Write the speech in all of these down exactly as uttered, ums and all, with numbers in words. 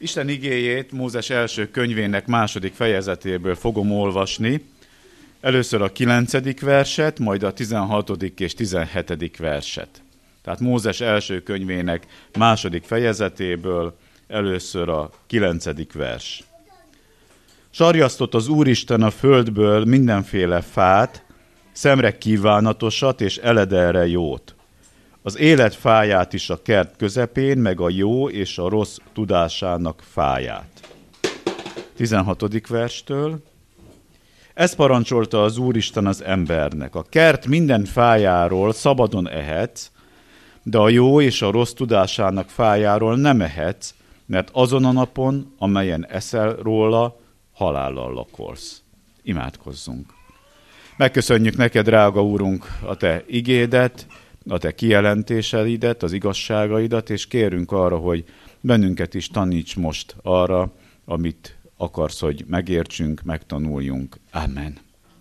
Isten igéjét Mózes első könyvének második fejezetéből fogom olvasni. Először a kilencedik verset, majd a tizenhatodik és tizenhetedik verset. Tehát Mózes első könyvének második fejezetéből először a kilencedik vers. Sarjasztott az Úristen a földből mindenféle fát, szemre kívánatosat és eledelre jót. Az élet fáját is a kert közepén, meg a jó és a rossz tudásának fáját. tizenhatodik verstől. Ezt parancsolta az Úristen az embernek. A kert minden fájáról szabadon ehetsz, de a jó és a rossz tudásának fájáról nem ehetsz, mert azon a napon, amelyen eszel róla, halállal lakolsz. Imádkozzunk. Megköszönjük neked, drága Úrunk, a te igédet, a te kijelentéseidet, az igazságaidat, és kérünk arra, hogy bennünket is taníts most arra, amit akarsz, hogy megértsünk, megtanuljunk. Amen.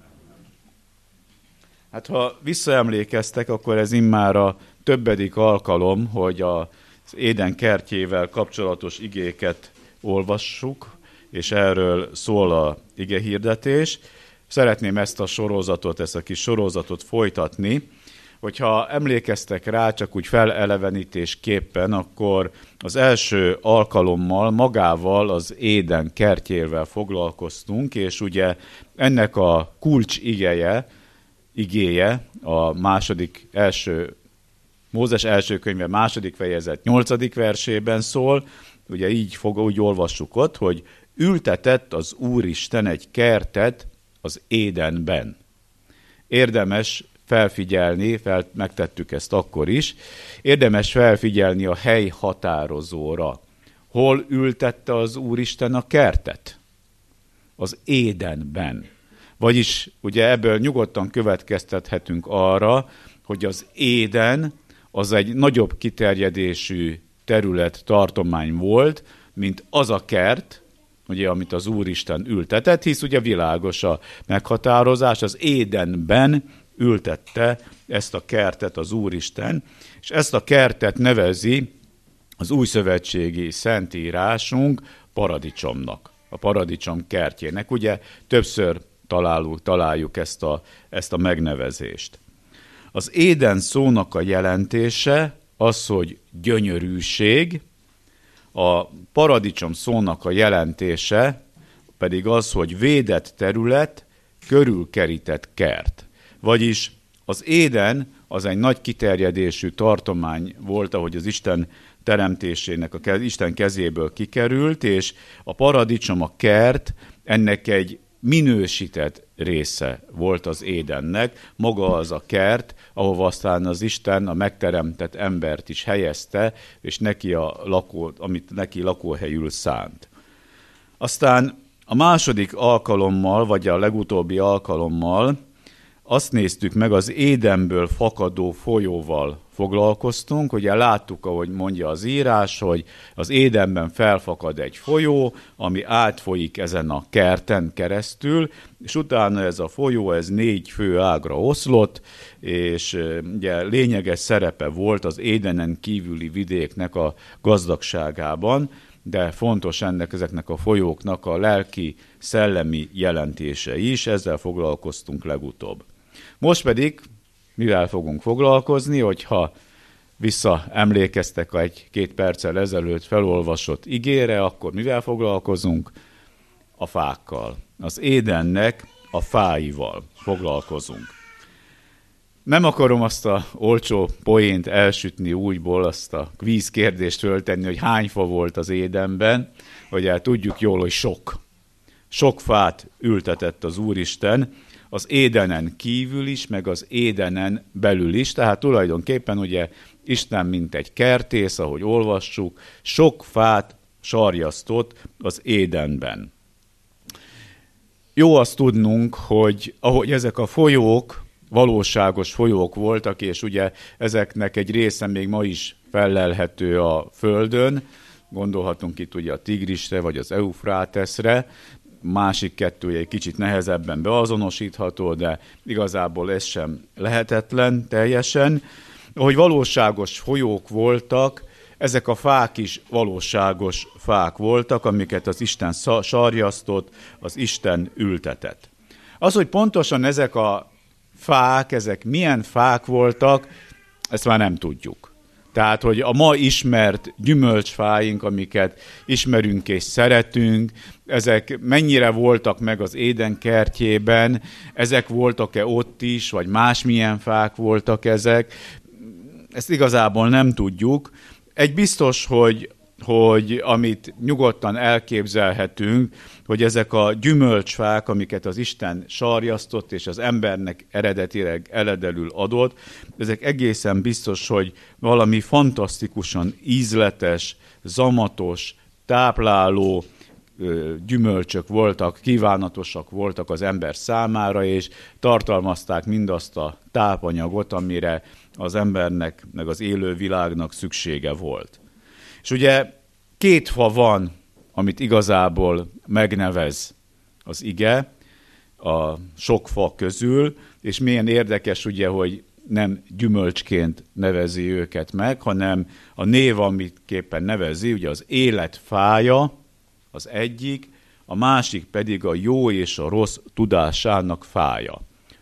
Hát ha visszaemlékeztek, akkor ez immár a többedik alkalom, hogy az Éden kertjével kapcsolatos igéket olvassuk, és erről szól a igehirdetés. Szeretném ezt a sorozatot, ezt a kis sorozatot folytatni. Hogyha emlékeztek rá, csak úgy felelevenítésképpen, akkor az első alkalommal magával az Éden kertjével foglalkoztunk, és ugye ennek a kulcs igeje, igéje a második első, Mózes első könyve második fejezet nyolcadik versében szól, ugye így fog, úgy olvassuk ott, hogy ültetett az Úristen egy kertet az Édenben. Érdemes felfigyelni, fel, megtettük ezt akkor is, érdemes felfigyelni a hely határozóra. Hol ültette az Úristen a kertet? Az Édenben. Vagyis ugye ebből nyugodtan következtethetünk arra, hogy az Éden az egy nagyobb kiterjedésű terület, tartomány volt, mint az a kert, ugye, amit az Úristen ültetett, hisz ugye világos a meghatározás, az Édenben ültette ezt a kertet az Úristen, és ezt a kertet nevezi az újszövetségi szentírásunk paradicsomnak, a paradicsom kertjének. Ugye többször találjuk, találjuk ezt, a, ezt a megnevezést. Az Éden szónak a jelentése az, hogy gyönyörűség, a paradicsom szónak a jelentése pedig az, hogy védett terület, körülkerített kert. Vagyis az Éden az egy nagy kiterjedésű tartomány volt, ahogy az Isten teremtésének, a Isten kezéből kikerült, és a paradicsom, a kert ennek egy minősített része volt az Édennek, maga az a kert, ahova aztán az Isten a megteremtett embert is helyezte, és neki a lakó, amit neki lakóhelyül szánt. Aztán a második alkalommal, vagy a legutóbbi alkalommal azt néztük meg, az Édenből fakadó folyóval foglalkoztunk. Ugye láttuk, ahogy mondja az írás, hogy az Édenben felfakad egy folyó, ami átfolyik ezen a kerten keresztül, és utána ez a folyó ez négy fő ágra oszlott, és ugye lényeges szerepe volt az Édenen kívüli vidéknek a gazdagságában, de fontos ennek, ezeknek a folyóknak a lelki, szellemi jelentése is, ezzel foglalkoztunk legutóbb. Most pedig, mivel fogunk foglalkozni, hogyha visszaemlékeztek egy-két perccel ezelőtt felolvasott igére, akkor mivel foglalkozunk? A fákkal. Az Édennek a fáival foglalkozunk. Nem akarom azt a olcsó poént elsütni újból, azt a kvíz kérdést föltenni, hogy hány fa volt az Édenben, hogy el tudjuk jól, hogy sok. Sok fát ültetett az Úristen, az Édenen kívül is, meg az Édenen belül is, tehát tulajdonképpen ugye Isten, mint egy kertész, ahogy olvassuk, sok fát sarjasztott az Édenben. Jó azt tudnunk, hogy ahogy ezek a folyók valóságos folyók voltak, és ugye ezeknek egy része még ma is fellelhető a földön, gondolhatunk itt ugye a Tigrisre, vagy az Eufráteszre, másik kettője egy kicsit nehezebben beazonosítható, de igazából ez sem lehetetlen teljesen. Ahogy valóságos folyók voltak, ezek a fák is valóságos fák voltak, amiket az Isten sarjasztott, az Isten ültetett. Az, hogy pontosan ezek a fák, ezek milyen fák voltak, ezt már nem tudjuk. Tehát, hogy a ma ismert gyümölcsfáink, amiket ismerünk és szeretünk, ezek mennyire voltak meg az Éden kertjében, ezek voltak-e ott is, vagy másmilyen fák voltak ezek, ezt igazából nem tudjuk. Egy biztos, hogy, hogy amit nyugodtan elképzelhetünk, hogy ezek a gyümölcsfák, amiket az Isten sarjasztott, és az embernek eredetileg eledelül adott, ezek egészen biztos, hogy valami fantasztikusan ízletes, zamatos, tápláló gyümölcsök voltak, kívánatosak voltak az ember számára, és tartalmazták mindazt a tápanyagot, amire az embernek, meg az élő világnak szüksége volt. És ugye két fa van, amit igazából megnevez az ige a sok fa közül, és milyen érdekes ugye, hogy nem gyümölcsként nevezi őket meg, hanem a név, amit képpen nevezi, ugye az élet fája az egyik, a másik pedig a jó és a rossz tudásának fája.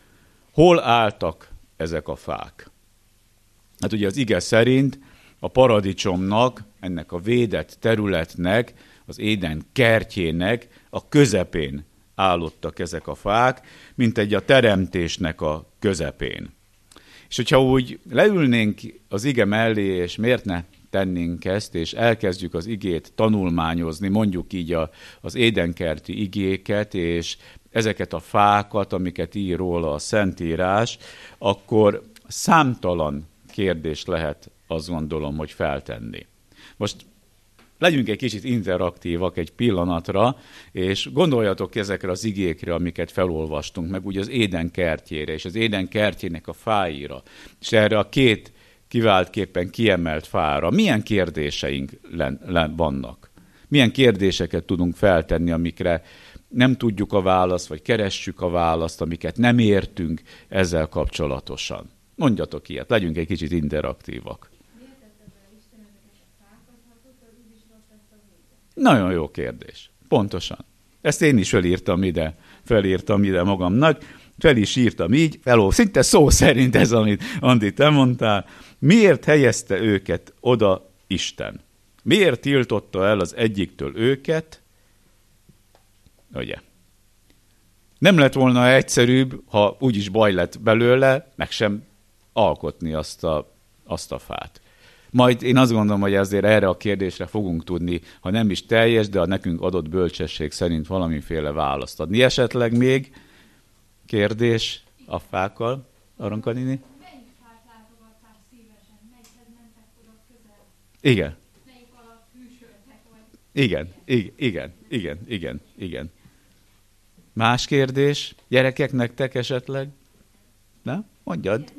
Hol álltak ezek a fák? Hát ugye az ige szerint a paradicsomnak, ennek a védett területnek, az Éden kertjének a közepén állottak ezek a fák, mint egy a teremtésnek a közepén. És hogyha úgy leülnénk az ige mellé, és miért ne tennénk ezt, és elkezdjük az igét tanulmányozni, mondjuk így a, az édenkerti igéket, és ezeket a fákat, amiket ír róla a Szentírás, akkor számtalan kérdést lehet, azt gondolom, hogy feltenni. Most legyünk egy kicsit interaktívak egy pillanatra, és gondoljatok ezekre az igékre, amiket felolvastunk, meg ugye az Éden kertjére, és az Éden kertjének a fáira, és erre a két kiváltképpen kiemelt fára. Milyen kérdéseink len, len vannak? Milyen kérdéseket tudunk feltenni, amikre nem tudjuk a választ, vagy keressük a választ, amiket nem értünk ezzel kapcsolatosan? Mondjatok ilyet, legyünk egy kicsit interaktívak. Nagyon jó kérdés. Pontosan. Ezt én is felírtam ide, felírtam ide magamnak, fel is írtam így, felol, szinte szó szerint ez, amit Andi, te mondtál. Miért helyezte őket oda Isten? Miért tiltotta el az egyiktől őket? Ugye? Nem lett volna egyszerűbb, ha úgyis baj lett belőle, meg sem alkotni azt a, azt a fát. Majd én azt gondolom, hogy azért erre a kérdésre fogunk tudni, ha nem is teljes, de a nekünk adott bölcsesség szerint valamiféle választ adni. Esetleg még kérdés a fákkal, Aranka néni? Melyik fát látogatták szívesen? Melyikhez mentek oda közel? Igen. Melyik alatt hűsöltek? Vagy... Igen, igen, igen, igen, igen, igen. Más kérdés? Gyerekek, nektek esetleg? Na, mondjad.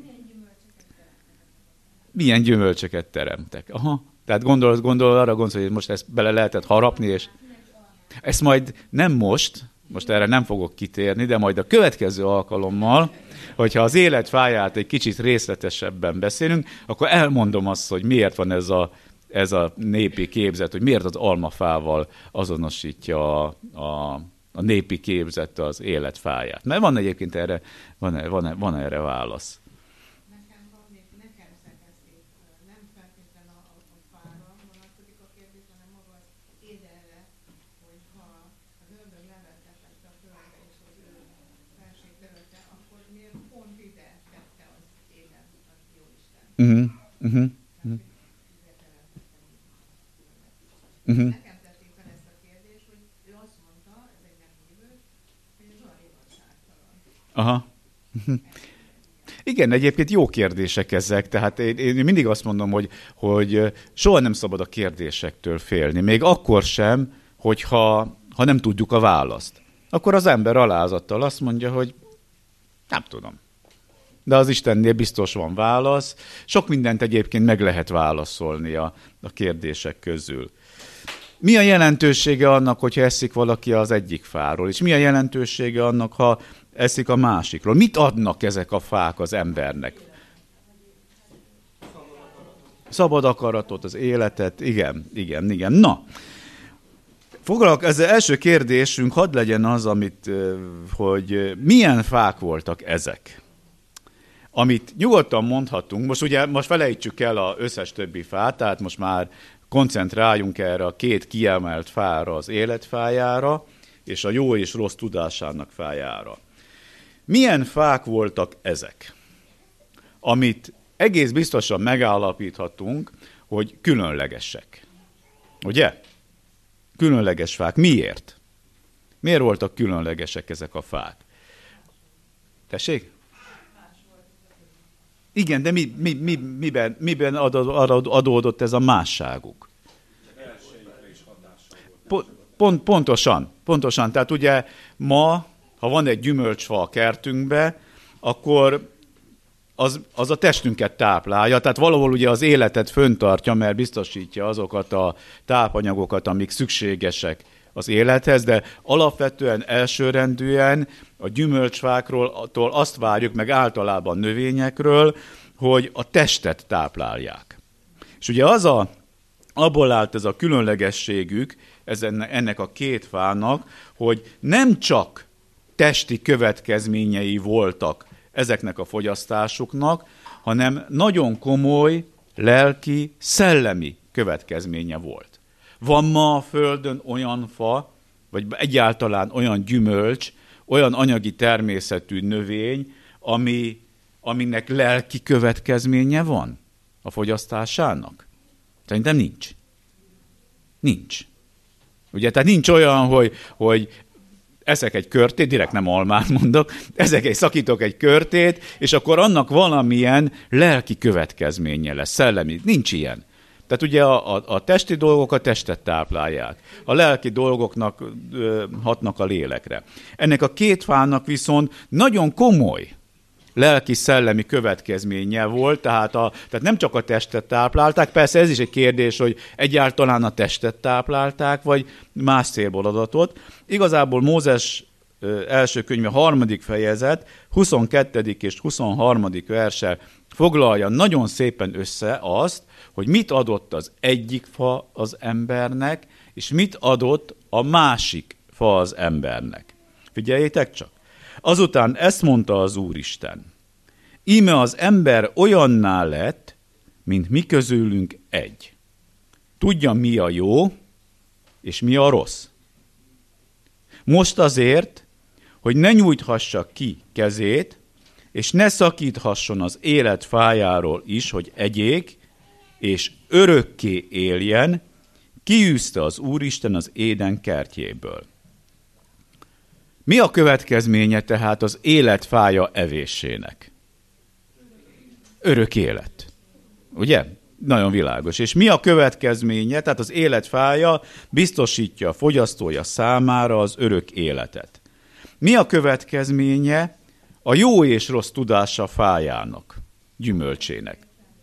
Milyen gyümölcsöket teremtek? Aha. Tehát gondol, gondol arra gondolsz, hogy most ezt bele lehetett harapni, és ezt majd nem most, most erre nem fogok kitérni, de majd a következő alkalommal, hogyha az élet fáját egy kicsit részletesebben beszélünk, akkor elmondom azt, hogy miért van ez a, ez a népi képzet, hogy miért az almafával azonosítja a, a, a népi képzet az élet fáját. Mert van egyébként erre, van, van, van erre válasz. Uh-huh, uh-huh, uh-huh. Uh-huh. Nekem tették fel ezt a kérdést, hogy ő azt mondta, ez egy nem hívő, hogy ez olyan igazságtalan. Aha. Igen, egyébként jó kérdések ezek, tehát én, én mindig azt mondom, hogy, hogy soha nem szabad a kérdésektől félni, még akkor sem, hogyha ha nem tudjuk a választ. Akkor az ember alázattal azt mondja, hogy nem tudom. De az Istennél biztos van válasz. Sok mindent egyébként meg lehet válaszolni a, a kérdések közül. Mi a jelentősége annak, hogyha eszik valaki az egyik fáról, és mi a jelentősége annak, ha eszik a másikról? Mit adnak ezek a fák az embernek? Szabad akaratot, az életet, igen, igen, igen. Na, foglalk, ez az első kérdésünk, hadd legyen az, amit, hogy milyen fák voltak ezek. Amit nyugodtan mondhatunk, most ugye most felejtsük el az összes többi fát, tehát most már koncentráljunk erre a két kiemelt fára, az életfájára, és a jó és rossz tudásának fájára. Milyen fák voltak ezek, amit egész biztosan megállapíthatunk, hogy különlegesek. Ugye? Különleges fák. Miért? Miért voltak különlegesek ezek a fák? Tessék? Igen, de mi, mi, mi, miben, miben adódott ez a másságuk? Pont, pont, pontosan, pontosan. Tehát ugye ma, ha van egy gyümölcsfa a kertünkbe, akkor az, az a testünket táplálja, tehát valahol ugye az életet föntartja, mert biztosítja azokat a tápanyagokat, amik szükségesek az élethez, de alapvetően elsőrendűen a gyümölcsfákról azt várjuk, meg általában növényekről, hogy a testet táplálják. És ugye az a, abból állt ez a különlegességük, ez ennek a két fának, hogy nem csak testi következményei voltak ezeknek a fogyasztásuknak, hanem nagyon komoly lelki, szellemi következménye volt. Van ma a Földön olyan fa, vagy egyáltalán olyan gyümölcs, olyan anyagi természetű növény, ami, aminek lelki következménye van a fogyasztásának? Szerintem nincs. Nincs. Ugye, tehát nincs olyan, hogy, hogy eszek egy körtét, direkt nem almát mondok, ezek egy, szakítok egy körtét, és akkor annak valamilyen lelki következménye lesz, szellemi. Nincs ilyen. Tehát ugye a, a, a testi dolgok a testet táplálják. A lelki dolgoknak ö, hatnak a lélekre. Ennek a két fának viszont nagyon komoly lelki-szellemi következménye volt, tehát, a, tehát nem csak a testet táplálták, persze ez is egy kérdés, hogy egyáltalán a testet táplálták, vagy más célból adatot. Igazából Mózes első könyve harmadik fejezet, huszonkettedik és huszonharmadik verssel foglalja nagyon szépen össze azt, hogy mit adott az egyik fa az embernek, és mit adott a másik fa az embernek. Figyeljétek csak! Azután ezt mondta az Úristen. Íme az ember olyanná lett, mint mi közülünk egy. Tudja, mi a jó, és mi a rossz. Most azért, hogy ne nyújthassa ki kezét, és ne szakíthasson az élet fájáról is, hogy egyék, és örökké éljen, kiűzte az Úristen az Éden kertjéből. Mi a következménye tehát az életfája evésének? Örök élet. Ugye? Nagyon világos. És mi a következménye? Tehát az életfája biztosítja a fogyasztója számára az örök életet. Mi a következménye a jó és rossz tudása fájának, gyümölcsének?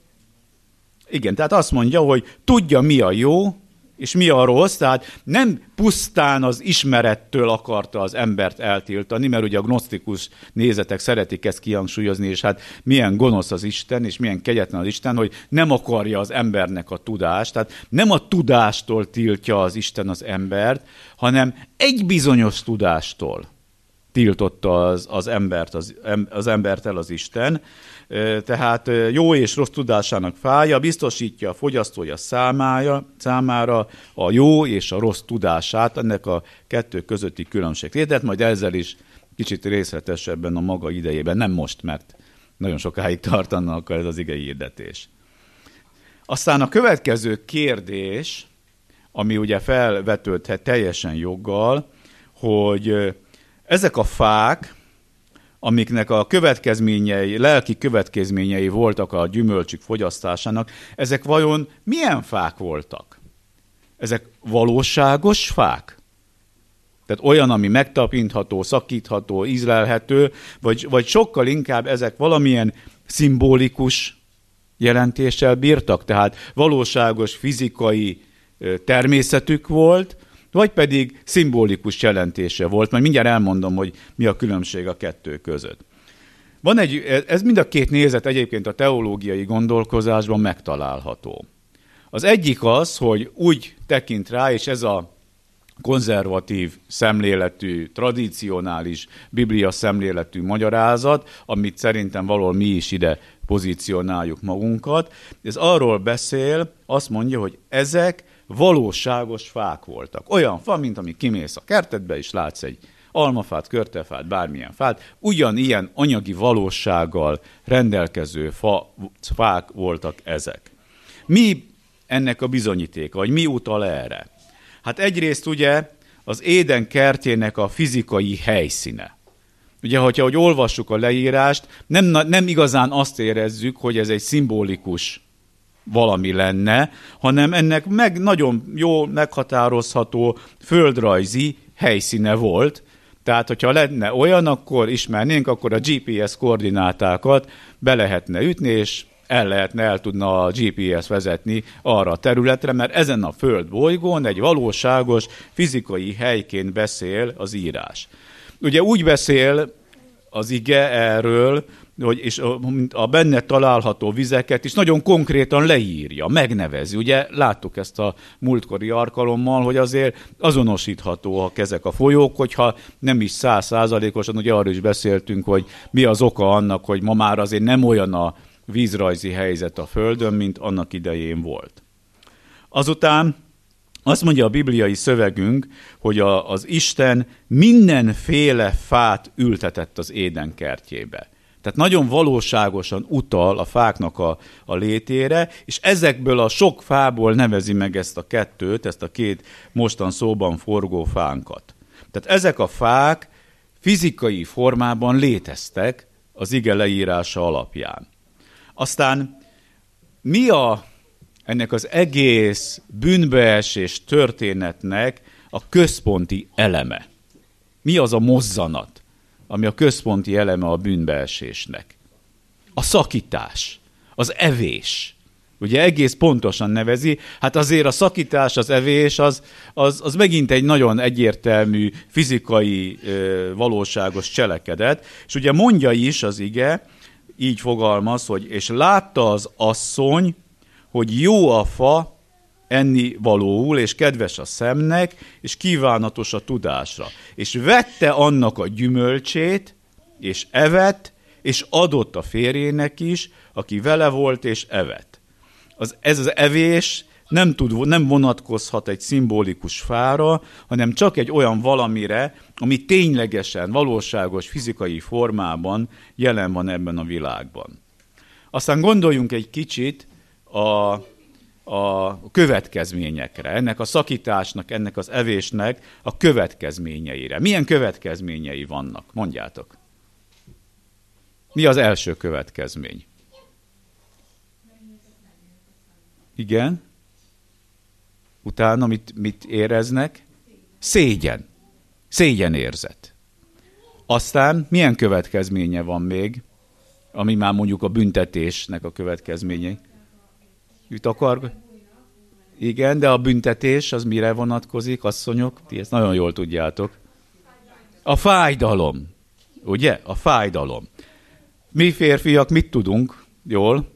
Igen, tehát azt mondja, hogy tudja, mi a jó, és mi a rossz, tehát nem pusztán az ismerettől akarta az embert eltiltani, mert ugye a gnosztikus nézetek szeretik ezt kihangsúlyozni, és hát milyen gonosz az Isten, és milyen kegyetlen az Isten, hogy nem akarja az embernek a tudást, tehát nem a tudástól tiltja az Isten az embert, hanem egy bizonyos tudástól tiltotta az, az, embert, az, az embert el az Isten. Tehát jó és rossz tudásának fája biztosítja a fogyasztója számára, számára a jó és a rossz tudását, ennek a kettő közötti különbség. Tehát majd ezzel is kicsit részletesebben a maga idejében, nem most, mert nagyon sokáig tartana akkor ez az igei hirdetés. Aztán a következő kérdés, ami ugye felvetődhet teljesen joggal, hogy ezek a fák, amiknek a következményei, lelki következményei voltak a gyümölcsük fogyasztásának, ezek vajon milyen fák voltak? Ezek valóságos fák? Tehát olyan, ami megtapintható, szakítható, ízlelhető, vagy, vagy sokkal inkább ezek valamilyen szimbolikus jelentéssel bírtak, tehát valóságos fizikai természetük volt, vagy pedig szimbolikus jelentése volt. Majd mindjárt elmondom, hogy mi a különbség a kettő között. Van egy, ez mind a két nézet egyébként a teológiai gondolkozásban megtalálható. Az egyik az, hogy úgy tekint rá, és ez a konzervatív szemléletű, tradicionális biblia szemléletű magyarázat, amit szerintem valahol mi is ide pozícionáljuk magunkat. Ez arról beszél, azt mondja, hogy ezek valóságos fák voltak. Olyan fa, mint ami kimész a kertedbe, és látsz egy almafát, körtefát, bármilyen fát, ugyanilyen anyagi valósággal rendelkező fa, fák voltak ezek. Mi ennek a bizonyítéka, vagy mi utal erre? Hát egyrészt ugye az Éden kertjének a fizikai helyszíne. Ugye, hogyha hogy olvassuk a leírást, nem, nem igazán azt érezzük, hogy ez egy szimbolikus valami lenne, hanem ennek meg nagyon jó meghatározható földrajzi helyszíne volt. Tehát, hogyha lenne olyan, akkor ismernénk, akkor a gé pé es koordinátákat be lehetne ütni, és el lehetne, el tudna a gé pé es vezetni arra a területre, mert ezen a földbolygón egy valóságos fizikai helyként beszél az írás. Ugye úgy beszél az ige erről, hogy és a, a benne található vizeket is nagyon konkrétan leírja, megnevezi. Ugye láttuk ezt a múltkori alkalommal, hogy azért azonosíthatóak ezek a folyók, hogyha nem is száz százalékosan, ugye arról is beszéltünk, hogy mi az oka annak, hogy ma már azért nem olyan a vízrajzi helyzet a Földön, mint annak idején volt. Azután azt mondja a bibliai szövegünk, hogy a, az Isten mindenféle fát ültetett az Éden kertjébe. Tehát nagyon valóságosan utal a fáknak a, a létére, és ezekből a sok fából nevezi meg ezt a kettőt, ezt a két mostan szóban forgó fánkat. Tehát ezek a fák fizikai formában léteztek az ige leírása alapján. Aztán mi a, ennek az egész bűnbeesés történetnek a központi eleme? Mi az a mozzanat, ami a központi eleme a bűnbeesésnek? A szakítás, az evés. Ugye egész pontosan nevezi, hát azért a szakítás, az evés, az, az, az megint egy nagyon egyértelmű fizikai, valóságos cselekedet, és ugye mondja is az ige, így fogalmaz, hogy és látta az asszony, hogy jó a fa enni valóul, és kedves a szemnek, és kívánatos a tudásra. És vette annak a gyümölcsét, és evett, és adott a férjének is, aki vele volt, és evett. Az, ez az evés nem, tud, nem vonatkozhat egy szimbolikus fára, hanem csak egy olyan valamire, ami ténylegesen, valóságos, fizikai formában jelen van ebben a világban. Aztán gondoljunk egy kicsit a, a következményekre, ennek a szakításnak, ennek az evésnek a következményeire. Milyen következményei vannak? Mondjátok. Mi az első következmény? Igen. Utána mit, mit éreznek? Szégyen. Szégyenérzet. Aztán milyen következménye van még, ami már mondjuk a büntetésnek a következménye? Üt akar? Igen, de a büntetés az mire vonatkozik, asszonyok? Ti ezt nagyon jól tudjátok. A fájdalom. Ugye? A fájdalom. Mi férfiak mit tudunk? Jól?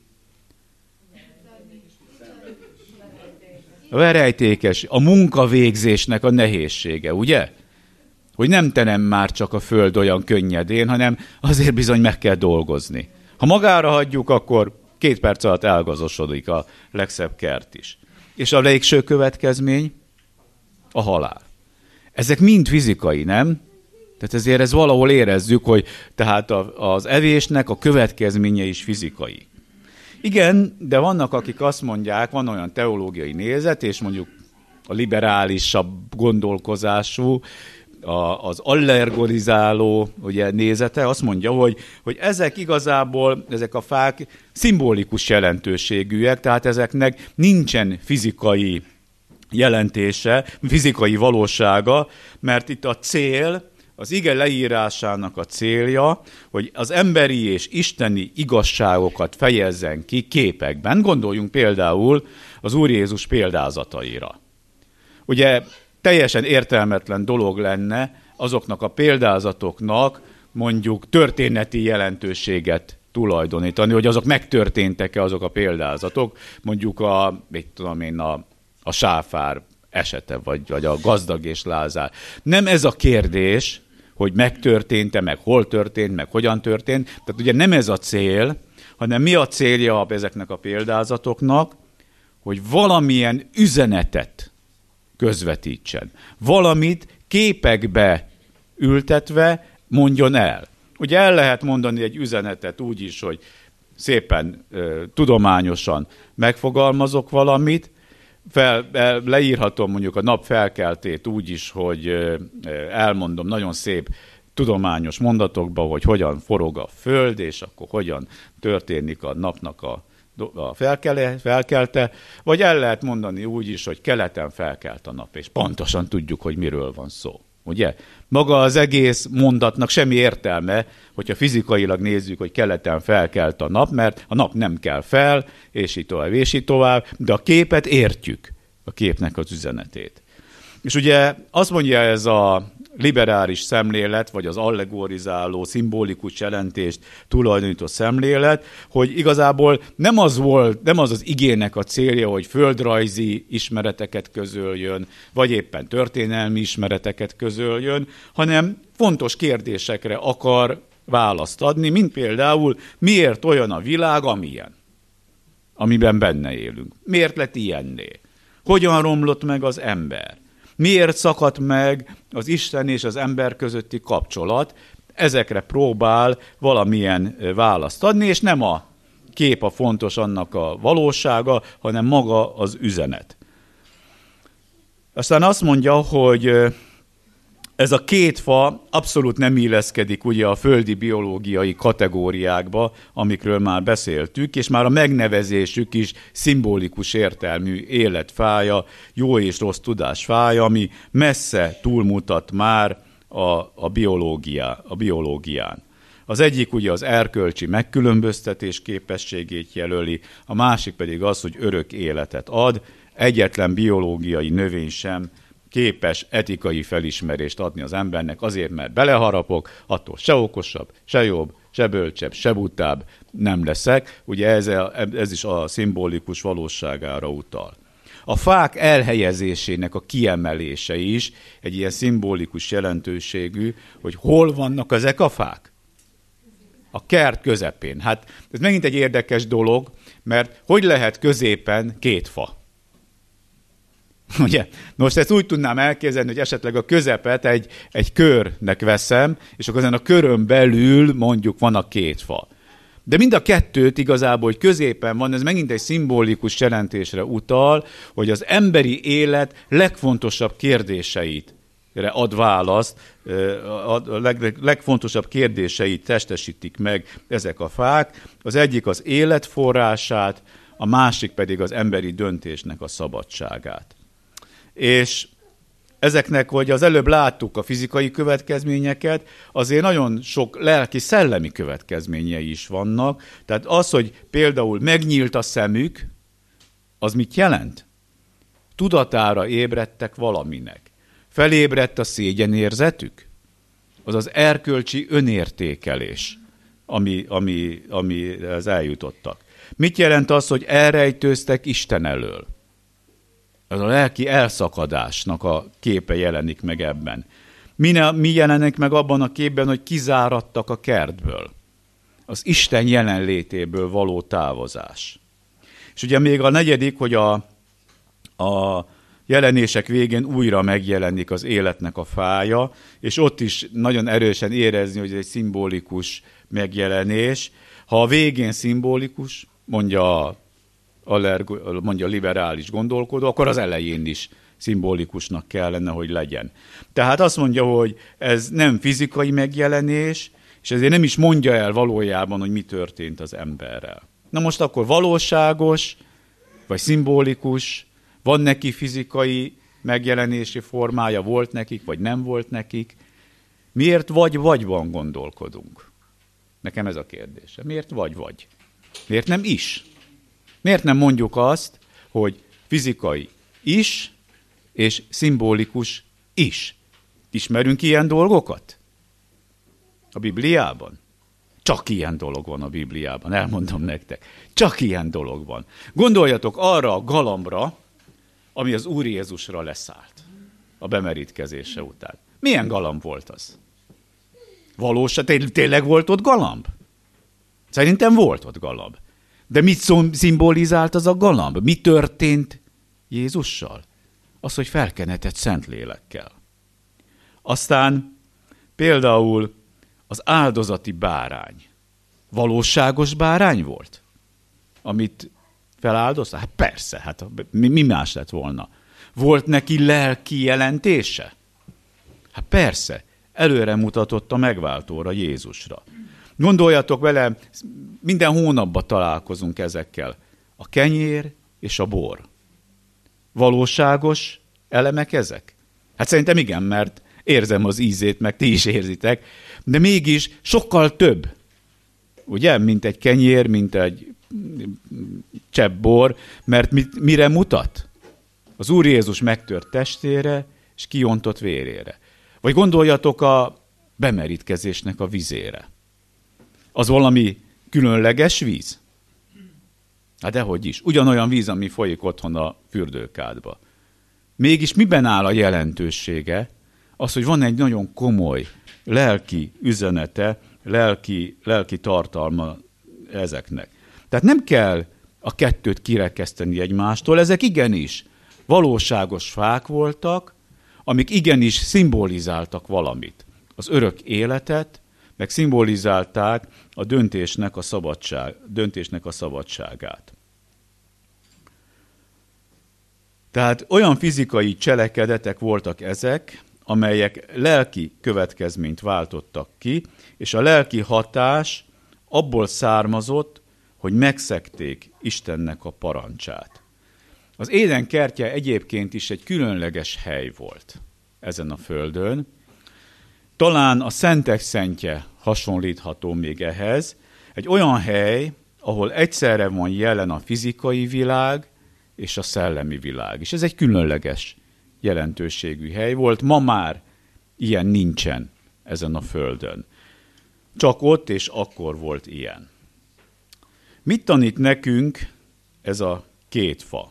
A verejtékes, a munkavégzésnek a nehézsége, ugye? Hogy nem terem már csak a föld olyan könnyedén, hanem azért bizony meg kell dolgozni. Ha magára hagyjuk, akkor két perc alatt elgazosodik a legszebb kert is. És a végső következmény? A halál. Ezek mind fizikai, nem? Tehát ezért ez valahol érezzük, hogy tehát az evésnek a következménye is fizikai. Igen, de vannak, akik azt mondják, van olyan teológiai nézet, és mondjuk a liberálisabb gondolkozású, az allergonizáló ugye, nézete azt mondja, hogy, hogy ezek igazából, ezek a fák szimbolikus jelentőségűek, tehát ezeknek nincsen fizikai jelentése, fizikai valósága, mert itt a cél, az ige leírásának a célja, hogy az emberi és isteni igazságokat fejezzen ki képekben. Gondoljunk például az Úr Jézus példázataira. Ugye teljesen értelmetlen dolog lenne azoknak a példázatoknak mondjuk történeti jelentőséget tulajdonítani, hogy azok megtörténtek-e azok a példázatok, mondjuk a, mit tudom én, a, a sáfár esete, vagy, vagy a gazdag és Lázár. Nem ez a kérdés, hogy megtörtént-e, meg hol történt, meg hogyan történt. Tehát ugye nem ez a cél, hanem mi a célja ezeknek a példázatoknak, hogy valamilyen üzenetet közvetítsen. Valamit képekbe ültetve mondjon el. Ugye el lehet mondani egy üzenetet úgy is, hogy szépen tudományosan megfogalmazok valamit, fel, leírhatom mondjuk a nap felkeltét úgy is, hogy elmondom nagyon szép tudományos mondatokba, hogy hogyan forog a föld, és akkor hogyan történik a napnak a, a felkele, felkelte, vagy el lehet mondani úgy is, hogy keleten felkelt a nap, és pontosan tudjuk, hogy miről van szó. Ugye? Maga az egész mondatnak semmi értelme, hogyha fizikailag nézzük, hogy keleten felkelt a nap, mert a nap nem kell fel, és így tovább, és így tovább, de a képet értjük, a képnek az üzenetét. És ugye azt mondja ez a liberális szemlélet, vagy az allegorizáló, szimbolikus jelentést tulajdonító szemlélet, hogy igazából nem az volt, nem az az igének a célja, hogy földrajzi ismereteket közöljön, vagy éppen történelmi ismereteket közöljön, hanem fontos kérdésekre akar választ adni, mint például miért olyan a világ, amilyen, amiben benne élünk. Miért lett ilyenné? Hogyan romlott meg az ember? Miért szakadt meg az Isten és az ember közötti kapcsolat? Ezekre próbál valamilyen választ adni, és nem a kép a fontos, annak a valósága, hanem maga az üzenet. Aztán azt mondja, hogy ez a két fa abszolút nem illeszkedik ugye a földi biológiai kategóriákba, amikről már beszéltük, és már a megnevezésük is szimbolikus értelmű életfája, jó és rossz tudás fája, ami messze túlmutat már a, a, biológiá, a biológián. Az egyik ugye az erkölcsi megkülönböztetés képességét jelöli, a másik pedig az, hogy örök életet ad, egyetlen biológiai növény sem képes etikai felismerést adni az embernek, azért, mert beleharapok, attól se okosabb, se jobb, se bölcsebb, se butább nem leszek. Ugye ez, ez is a szimbolikus valóságára utal. A fák elhelyezésének a kiemelése is egy ilyen szimbolikus jelentőségű, hogy hol vannak ezek a fák? A kert közepén. Hát ez megint egy érdekes dolog, mert hogy lehet középen két fa? Ugye? Most ezt úgy tudnám elképzelni, hogy esetleg a közepet egy, egy körnek veszem, és akkor ezen a körön belül mondjuk van a két fa. De mind a kettőt igazából, hogy középen van, ez megint egy szimbolikus jelentésre utal, hogy az emberi élet legfontosabb kérdéseit ad választ, a leg, legfontosabb kérdéseit testesítik meg ezek a fák. Az egyik az élet forrását, a másik pedig az emberi döntésnek a szabadságát. És ezeknek, hogy az előbb láttuk a fizikai következményeket, azért nagyon sok lelki-szellemi következményei is vannak. Tehát az, hogy például megnyílt a szemük, az mit jelent? Tudatára ébredtek valaminek. Felébredt a szégyenérzetük? Az az erkölcsi önértékelés, ami, ami, amihez eljutottak. Mit jelent az, hogy elrejtőztek Isten elől? Az a lelki elszakadásnak a képe jelenik meg ebben. Mi, ne, mi jelenik meg abban a képben, hogy kizáradtak a kertből? Az Isten jelenlétéből való távozás. És ugye még a negyedik, hogy a, a jelenések végén újra megjelenik az életnek a fája, és ott is nagyon erősen érezni, hogy ez egy szimbolikus megjelenés. Ha a végén szimbolikus, mondja a mondja a liberális gondolkodó, akkor az elején is szimbolikusnak kellene, hogy legyen. Tehát azt mondja, hogy ez nem fizikai megjelenés, és ezért nem is mondja el valójában, hogy mi történt az emberrel. Na most akkor valóságos, vagy szimbolikus, van neki fizikai megjelenési formája, volt nekik, vagy nem volt nekik. Miért vagy-vagyban gondolkodunk? Nekem ez a kérdése. Miért vagy-vagy? Miért nem is? Miért nem mondjuk azt, hogy fizikai is, és szimbolikus is? Ismerünk ilyen dolgokat? A Bibliában? Csak ilyen dolog van a Bibliában, elmondom nektek. Csak ilyen dolog van. Gondoljatok arra a galambra, ami az Úr Jézusra leszállt a bemerítkezése után. Milyen galamb volt az? Valósan, tényleg volt ott galamb? Szerintem volt ott galamb. De mit szimbolizált az a galamb? Mi történt Jézussal? Az, hogy felkenetett Szentlélekkel. Aztán például az áldozati bárány. Valóságos bárány volt? Amit feláldozta? Hát persze, hát mi, mi más lett volna? Volt neki lelki jelentése? Hát persze, előre mutatott a megváltóra, Jézusra. Gondoljatok vele, minden hónapban találkozunk ezekkel. A kenyér és a bor. Valóságos elemek ezek? Hát szerintem igen, mert érzem az ízét, meg ti is érzitek, de mégis sokkal több, ugye, mint egy kenyér, mint egy csepp bor, mert mit, mire mutat? Az Úr Jézus megtört testére, és kiontott vérére. Vagy gondoljatok a bemerítkezésnek a vizére. Az valami különleges víz? Hát dehogy is. Ugyanolyan víz, ami folyik otthon a fürdőkádba. Mégis miben áll a jelentősége? Az, hogy van egy nagyon komoly lelki üzenete, lelki, lelki tartalma ezeknek. Tehát nem kell a kettőt kirekeszteni egymástól, ezek igenis valóságos fák voltak, amik igenis szimbolizáltak valamit. Az örök életet, meg szimbolizálták a döntésnek a, szabadság, döntésnek a szabadságát. Tehát olyan fizikai cselekedetek voltak ezek, amelyek lelki következményt váltottak ki, és a lelki hatás abból származott, hogy megszegték Istennek a parancsát. Az Éden kertje egyébként is egy különleges hely volt ezen a földön. Talán a Szentek Szentje hasonlítható még ehhez. Egy olyan hely, ahol egyszerre van jelen a fizikai világ és a szellemi világ. És ez egy különleges jelentőségű hely volt. Ma már ilyen nincsen ezen a földön. Csak ott és akkor volt ilyen. Mit tanít nekünk ez a két fa?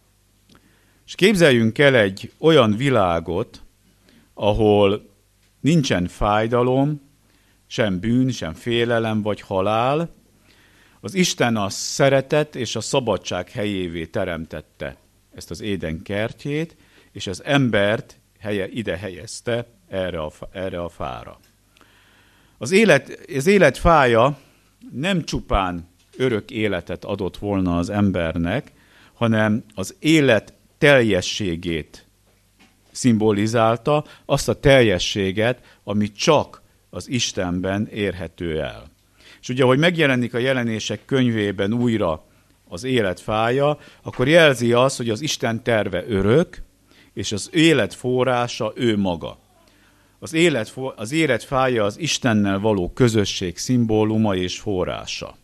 És képzeljünk el egy olyan világot, ahol nincsen fájdalom, sem bűn, sem félelem vagy halál. Az Isten a szeretet és a szabadság helyévé teremtette ezt az Éden kertjét, és az embert helye, ide helyezte erre a, erre a fára. Az élet, az élet fája nem csupán örök életet adott volna az embernek, hanem az élet teljességét szimbolizálta, azt a teljességet, ami csak az Istenben érhető el. És ugye, ahogy megjelenik a jelenések könyvében újra az élet fája, akkor jelzi azt, hogy az Isten terve örök, és az élet forrása ő maga. Az élet, az élet fája az Istennel való közösség szimbóluma és forrása.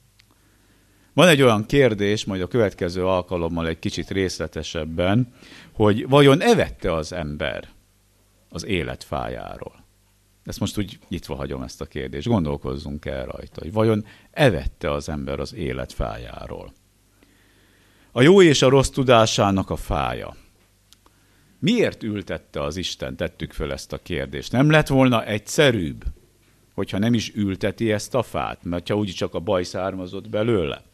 Van egy olyan kérdés, majd a következő alkalommal egy kicsit részletesebben, hogy vajon evette az ember az élet fájáról? Ezt most úgy nyitva hagyom ezt a kérdést, gondolkozzunk el rajta, hogy vajon evette az ember az élet fájáról? A jó és a rossz tudásának a fája. Miért ültette az Isten? Tettük föl ezt a kérdést. Nem lett volna egyszerűbb, hogyha nem is ülteti ezt a fát, mert ha úgyis csak a baj származott belőle?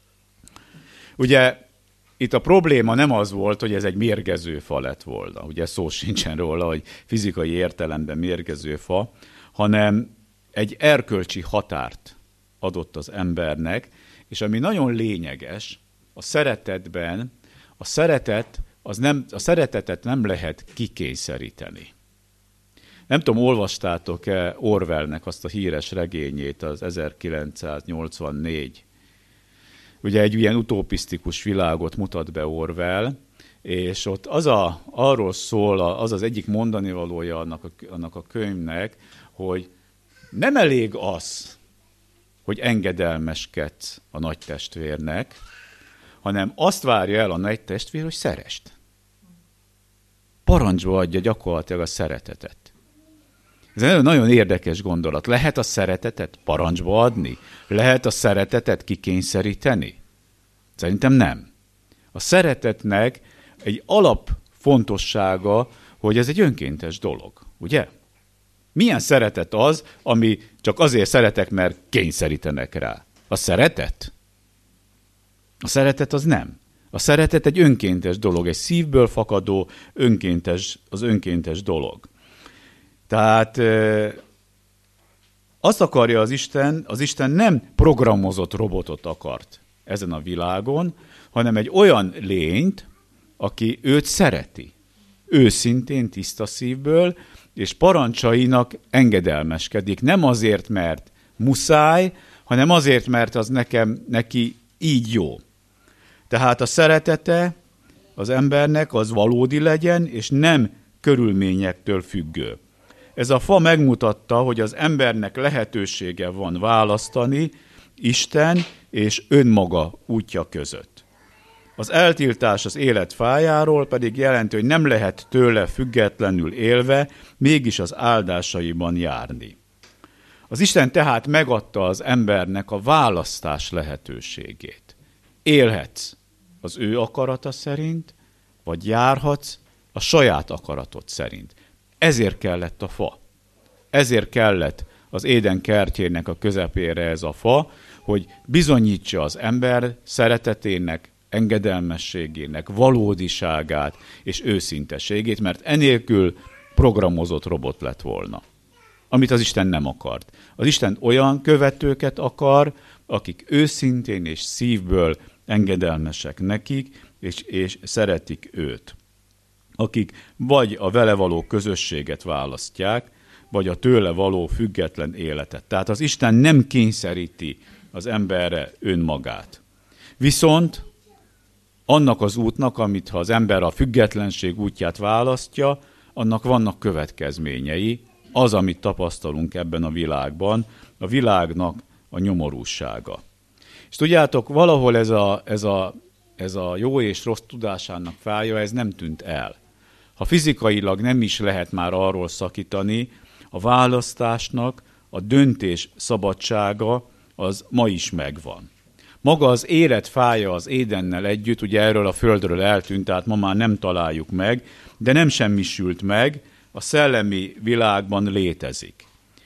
Ugye itt a probléma nem az volt, hogy ez egy mérgező fa lett volna. Ugye szó sincsen róla, hogy fizikai értelemben mérgező fa, hanem egy erkölcsi határt adott az embernek, és ami nagyon lényeges, a szeretetben, a szeretet, az nem, a szeretetet nem lehet kikényszeríteni. Nem tudom, olvastátok-e Orwellnek azt a híres regényét, az ezerkilencszáznyolcvannégy. Ugye egy ilyen utopisztikus világot mutat be Orwell, és ott az a, arról szól, az az egyik mondanivalója annak a, annak a könyvnek, hogy nem elég az, hogy engedelmeskedsz a nagy testvérnek, hanem azt várja el a nagy testvér, hogy szeresd. Parancsba adja gyakorlatilag a szeretetet. Ez egy nagyon érdekes gondolat. Lehet a szeretetet parancsba adni? Lehet a szeretetet kikényszeríteni? Szerintem nem. A szeretetnek egy alapfontossága, hogy ez egy önkéntes dolog, ugye? Milyen szeretet az, ami csak azért szeretek, mert kényszerítenek rá? A szeretet? A szeretet az nem. A szeretet egy önkéntes dolog, egy szívből fakadó önkéntes, az önkéntes dolog. Tehát e, azt akarja az Isten, az Isten nem programozott robotot akart ezen a világon, hanem egy olyan lényt, aki őt szereti. Őszintén, tiszta szívből, és parancsainak engedelmeskedik. Nem azért, mert muszáj, hanem azért, mert az nekem, neki így jó. Tehát a szeretete az embernek az valódi legyen, és nem körülményektől függő. Ez a fa megmutatta, hogy az embernek lehetősége van választani Isten és önmaga útja között. Az eltiltás az élet fájáról pedig jelenti, hogy nem lehet tőle függetlenül élve mégis az áldásaiban járni. Az Isten tehát megadta az embernek a választás lehetőségét. Élhetsz az ő akarata szerint, vagy járhatsz a saját akaratod szerint. Ezért kellett a fa. Ezért kellett az Éden kertjének a közepére ez a fa, hogy bizonyítsa az ember szeretetének, engedelmességének, valódiságát és őszinteségét, mert enélkül programozott robot lett volna, amit az Isten nem akart. Az Isten olyan követőket akar, akik őszintén és szívből engedelmesek nekik, és, és szeretik őt. Akik vagy a vele való közösséget választják, vagy a tőle való független életet. Tehát az Isten nem kényszeríti az emberre önmagát. Viszont annak az útnak, amit ha az ember a függetlenség útját választja, annak vannak következményei, az, amit tapasztalunk ebben a világban, a világnak a nyomorúsága. És tudjátok, valahol ez a, ez a, ez a jó és rossz tudásának fája, ez nem tűnt el. Ha fizikailag nem is lehet már arról szakítani, a választásnak a döntés szabadsága az ma is megvan. Maga az élet fája az Édennel együtt, ugye erről a földről eltűnt, tehát ma már nem találjuk meg, de nem semmisült meg, a szellemi világban létezik.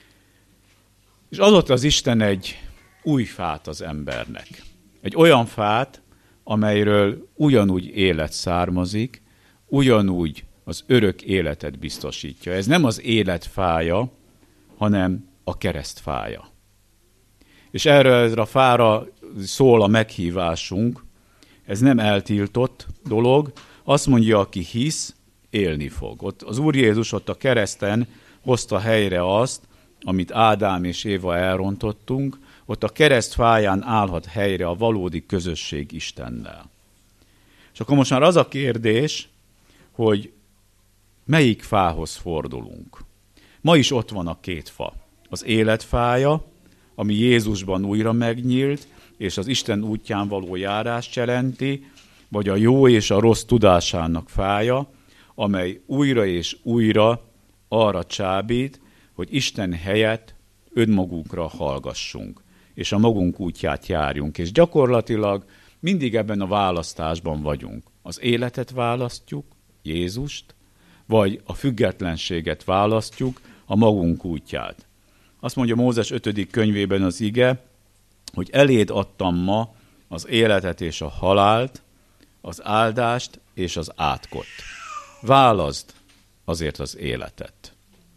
És adott az Isten egy új fát az embernek. Egy olyan fát, amelyről ugyanúgy élet származik, ugyanúgy az örök életet biztosítja. Ez nem az élet fája, hanem a kereszt fája. És erre a fára szól a meghívásunk, ez nem eltiltott dolog, azt mondja, aki hisz, élni fog. Ott az Úr Jézus ott a kereszten hozta helyre azt, amit Ádám és Éva elrontottunk, ott a kereszt fáján állhat helyre a valódi közösség Istennel. És akkor most már az a kérdés, hogy melyik fához fordulunk. Ma is ott van a két fa. Az életfája, ami Jézusban újra megnyílt, és az Isten útján való járást jelenti, vagy a jó és a rossz tudásának fája, amely újra és újra arra csábít, hogy Isten helyett önmagunkra hallgassunk, és a magunk útját járjunk. És gyakorlatilag mindig ebben a választásban vagyunk. Az életet választjuk, Jézust, vagy a függetlenséget választjuk, a magunk útját. Azt mondja Mózes ötödik könyvében az ige, hogy eléd adtam ma az életet és a halált, az áldást és az átkot. Válaszd azért az életet.